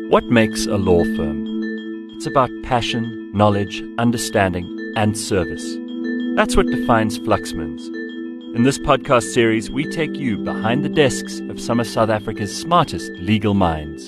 What makes a law firm? It's about passion, knowledge, understanding, and service. That's what defines Fluxmans. In this podcast series, we take you behind the desks of some of South Africa's smartest legal minds.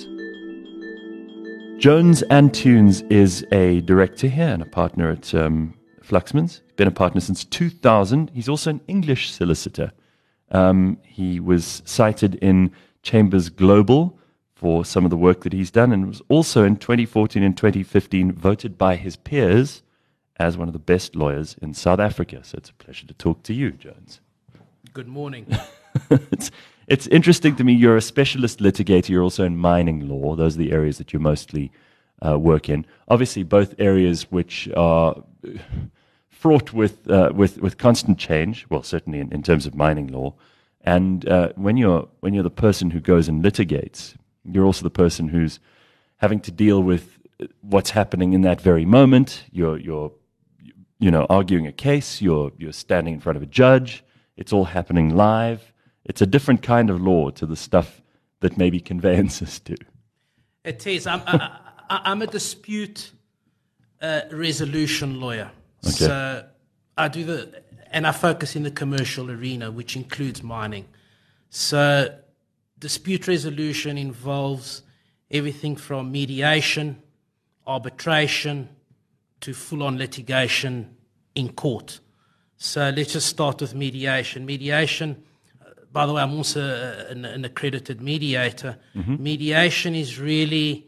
Jones and Tunes is a director here and a partner at Fluxmans. He's been a partner since 2000. He's also an English solicitor. He was cited in Chambers Global for some of the work that he's done, and was also in 2014 and 2015 voted by his peers as one of the best lawyers in South Africa. So it's a pleasure to talk to you, Jones. Good morning. It's interesting to me, you're a specialist litigator, you're also in mining law. Those are the areas that you mostly work in. Obviously, both areas which are fraught with constant change, well, certainly in terms of mining law. And when you're the person who goes and litigates, you're also the person who's having to deal with what's happening in that very moment. You're arguing a case. You're standing in front of a judge. It's all happening live. It's a different kind of law to the stuff that maybe conveyances do. It is. I'm a dispute resolution lawyer. Okay. So I focus in the commercial arena, which includes mining. So dispute resolution involves everything from mediation, arbitration, to full-on litigation in court. So let's just start with mediation. Mediation, by the way, I'm also an accredited mediator. Mm-hmm. Mediation is really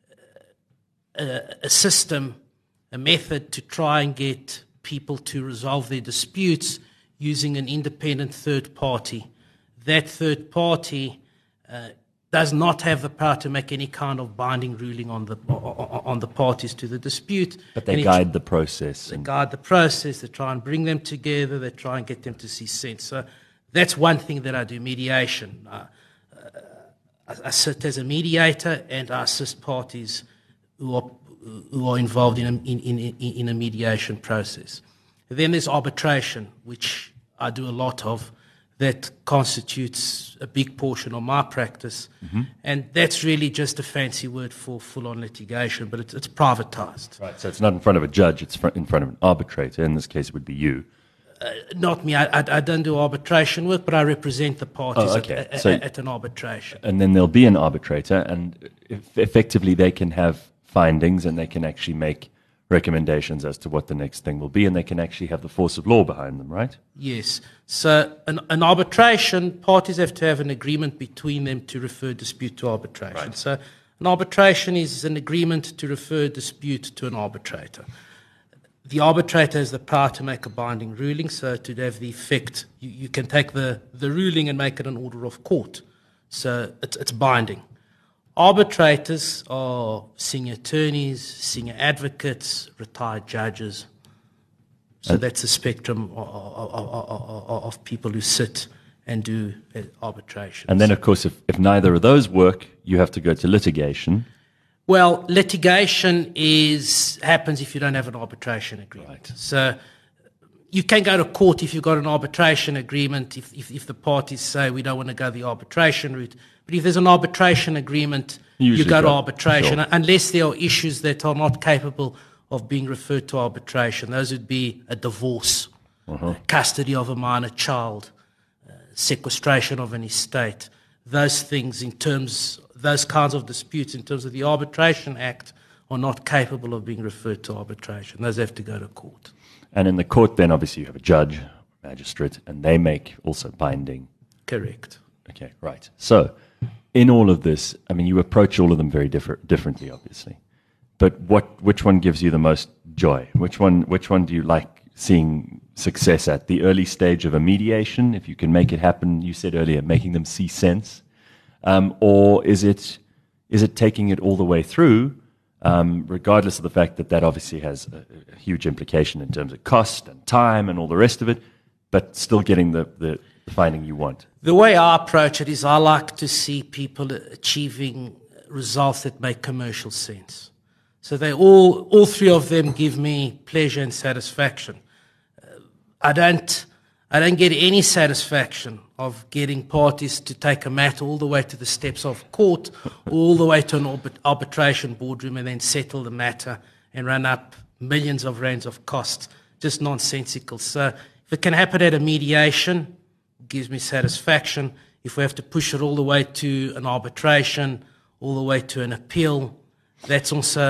a system, a method to try and get people to resolve their disputes using an independent third party. That third party does not have the power to make any kind of binding ruling on the parties to the dispute. But they guide the process. They guide the process. They try and bring them together. They try and get them to see sense. So that's one thing that I do, mediation. I sit as a mediator and I assist parties who are involved in a mediation process. Then there's arbitration, which I do a lot of. That constitutes a big portion of my practice. Mm-hmm. And that's really just a fancy word for full-on litigation, but it's privatized. Right, so it's not in front of a judge, it's in front of an arbitrator. In this case, it would be you. Not me. I don't do arbitration work, but I represent the parties at an arbitration. And then there'll be an arbitrator, and effectively they can have findings and they can actually make recommendations as to what the next thing will be, and they can actually have the force of law behind them, right? Yes. So an arbitration, parties have to have an agreement between them to refer dispute to arbitration. Right. So an arbitration is an agreement to refer dispute to an arbitrator. The arbitrator has the power to make a binding ruling, so to have the effect, you can take the ruling and make it an order of court. So it's binding. Arbitrators are senior attorneys, senior advocates, retired judges. So that's a spectrum of people who sit and do arbitration. And then, of course, if neither of those work, you have to go to litigation. Well, litigation happens if you don't have an arbitration agreement. Right. So you can go to court if you've got an arbitration agreement, if the parties say we don't want to go the arbitration route. But if there's an arbitration agreement, you go to arbitration, sure, unless there are issues that are not capable of being referred to arbitration. Those would be a divorce, custody of a minor child, sequestration of an estate. Those things, those kinds of disputes in terms of the Arbitration Act are not capable of being referred to arbitration. Those have to go to court. And in the court then, obviously, you have a judge, magistrate, and they make also binding. Correct. Okay, right. So in all of this, I mean, you approach all of them very differently, obviously. But which one gives you the most joy? Which one do you like seeing success at? The early stage of a mediation, if you can make it happen, you said earlier, making them see sense, or is it taking it all the way through, regardless of the fact that obviously has a huge implication in terms of cost and time and all the rest of it, but still getting the finding you want? The way I approach it is I like to see people achieving results that make commercial sense. So they all three of them give me pleasure and satisfaction. I don't I don't get any satisfaction of getting parties to take a matter all the way to the steps of court, all the way to an arbitration boardroom and then settle the matter and run up millions of rands of costs. Just nonsensical. So if it can happen at a mediation, it gives me satisfaction. If we have to push it all the way to an arbitration, all the way to an appeal, that's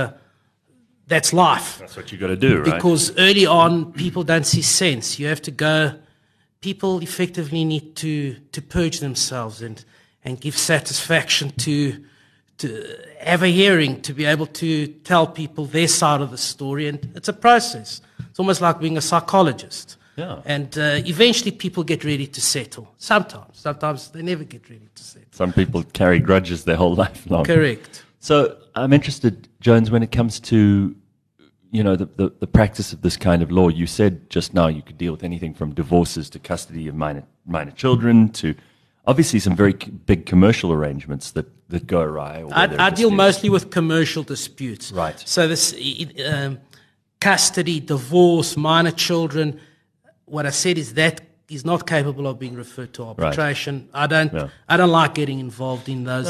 life. That's what you got to do, right? Because early on, people don't see sense. You have to go. People effectively need to purge themselves and give satisfaction to have a hearing, to be able to tell people their side of the story. And it's a process. It's almost like being a psychologist. Yeah. And eventually people get ready to settle. Sometimes they never get ready to settle. Some people carry grudges their whole life long. Correct. So I'm interested, Jones, when it comes to the practice of this kind of law. You said just now you could deal with anything from divorces to custody of minor children to obviously some very big commercial arrangements that go awry. I deal mostly with commercial disputes. Right. So this custody, divorce, minor children, what I said is that is not capable of being referred to arbitration. Right. I don't like getting involved in those.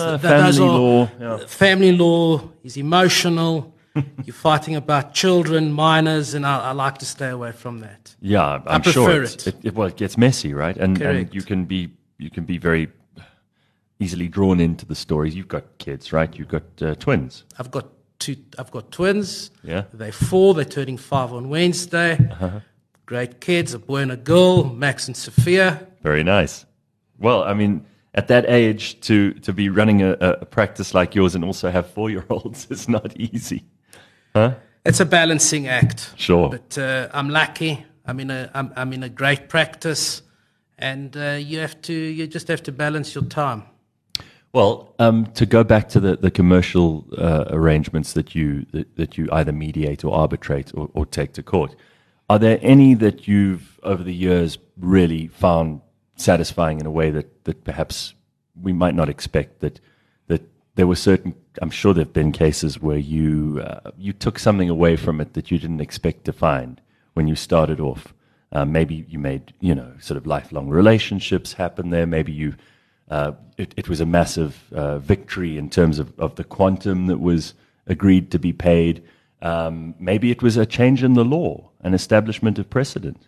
Family law is emotional. You're fighting about children, minors, and I like to stay away from that. Yeah, I'm sure it gets messy, right? And you can be very easily drawn into the stories. You've got kids, right? You've got twins. I've got twins. Yeah, they're 4. They're turning 5 on Wednesday. Uh-huh. Great kids, a boy and a girl, Max and Sophia. Very nice. Well, I mean, at that age, to be running a practice like yours and also have 4-year-olds is not easy. Huh? It's a balancing act. Sure. But I'm lucky. I'm in a great practice, and you just have to balance your time. Well, to go back to the commercial arrangements that you either mediate or arbitrate or take to court, are there any that you've over the years really found satisfying in a way that perhaps we might not expect? That there were certain, I'm sure there have been cases where you took something away from it that you didn't expect to find when you started off. Maybe you made sort of lifelong relationships happen there. Maybe it was a massive victory in terms of the quantum that was agreed to be paid. Maybe it was a change in the law, an establishment of precedent.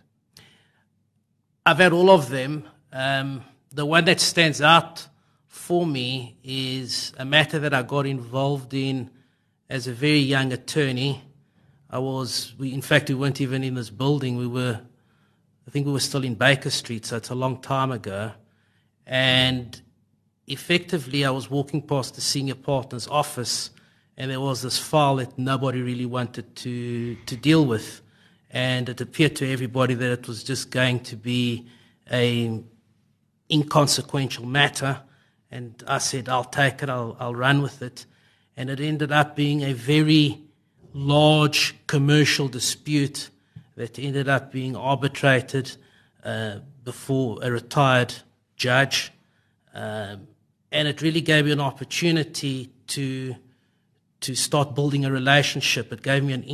I've had all of them. The one that stands out for me is a matter that I got involved in as a very young attorney. We weren't even in this building. I think we were still in Baker Street, so it's a long time ago. And effectively, I was walking past the senior partner's office, and there was this file that nobody really wanted to deal with. And it appeared to everybody that it was just going to be an inconsequential matter. And I said, I'll take it, I'll run with it. And it ended up being a very large commercial dispute that ended up being arbitrated before a retired judge. And it really gave me an opportunity to start building a relationship. It gave me an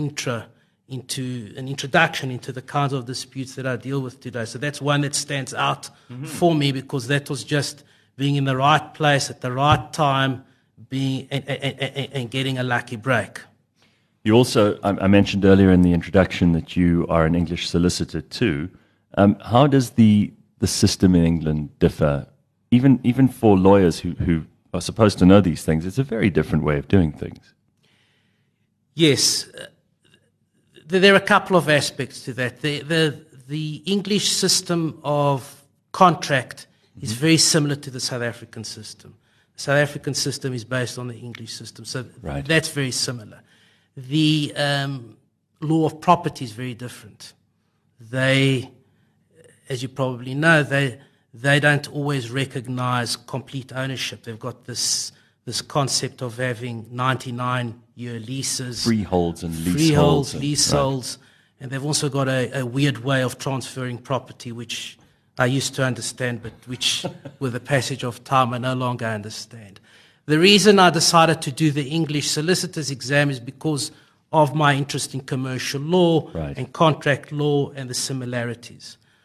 introduction into the kinds of disputes that I deal with today. So that's one that stands out for me, because that was just being in the right place at the right time, and getting a lucky break. You also, I mentioned earlier in the introduction that you are an English solicitor too. How does the system in England differ? Even for lawyers who are supposed to know these things, it's a very different way of doing things. Yes. There are a couple of aspects to that. The English system of contract is very similar to the South African system. The South African system is based on the English system, so that's very similar. The law of property is very different. They, as you probably know, they don't always recognize complete ownership. They've got this concept of having 99-year leases. Freeholds and leaseholds. Leaseholds. Right. And they've also got a weird way of transferring property, which I used to understand, but which, with the passage of time, I no longer understand. The reason I decided to do the English solicitor's exam is because of my interest in commercial law and contract law and the similarities.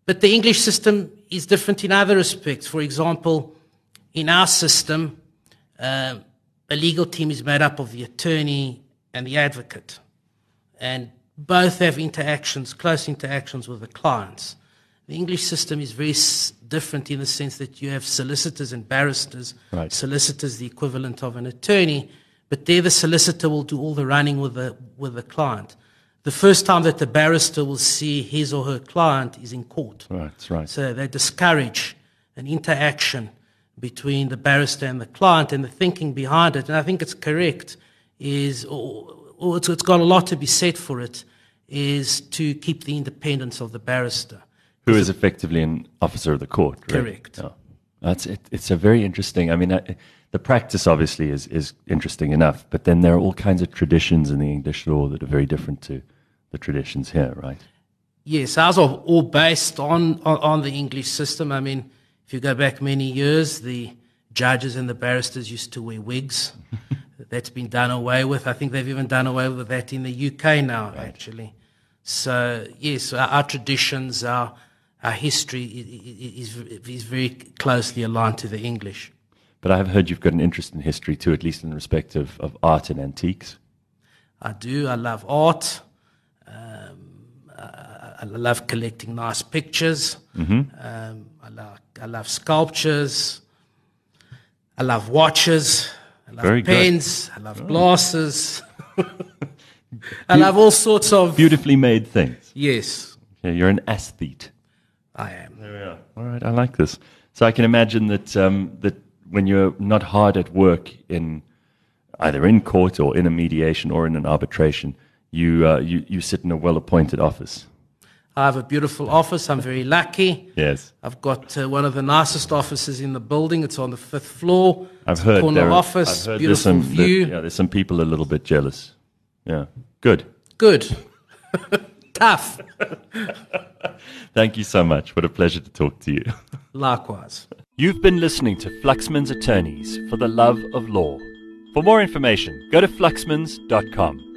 But the English system is different in other respects. For example, in our system, a legal team is made up of the attorney and the advocate. And both have interactions, close interactions with the clients. The English system is very different in the sense that you have solicitors and barristers. Right. Solicitors, the equivalent of an attorney, but there the solicitor will do all the running with the client. The first time that the barrister will see his or her client is in court. Right, that's right. So they discourage an interaction between the barrister and the client, and the thinking behind it, and I think it's correct, is, or it's got a lot to be said for it, is to keep the independence of the barrister. Who is effectively an officer of the court, right? Correct. Oh. It's a very interesting, I mean, the practice obviously is interesting enough, but then there are all kinds of traditions in the English law that are very different to the traditions here, right? Yes, ours are all based on the English system. I mean, if you go back many years, the judges and the barristers used to wear wigs. That's been done away with. I think they've even done away with that in the UK now, right, actually. So, yes, our traditions, our history is very closely aligned to the English. But I've heard you've got an interest in history too, at least in respect of art and antiques. I do. I love art. I love collecting nice pictures. I love sculptures. I love watches. I love Very pens. Good. I love glasses. I love all sorts of beautifully made things. Yes. Yeah, you're an aesthete. I am. There we are. All right, I like this. So I can imagine that that when you're not hard at work in either in court or in a mediation or in an arbitration, you sit in a well-appointed office. I have a beautiful office. I'm very lucky. Yes. I've got one of the nicest offices in the building. It's on the 5th floor. I've heard corner office, beautiful view. There's some people a little bit jealous. Yeah. Good. Good. Tough. Thank you so much. What a pleasure to talk to you. Likewise. You've been listening to Fluxman's Attorneys for the Love of Law. For more information, go to fluxmans.com.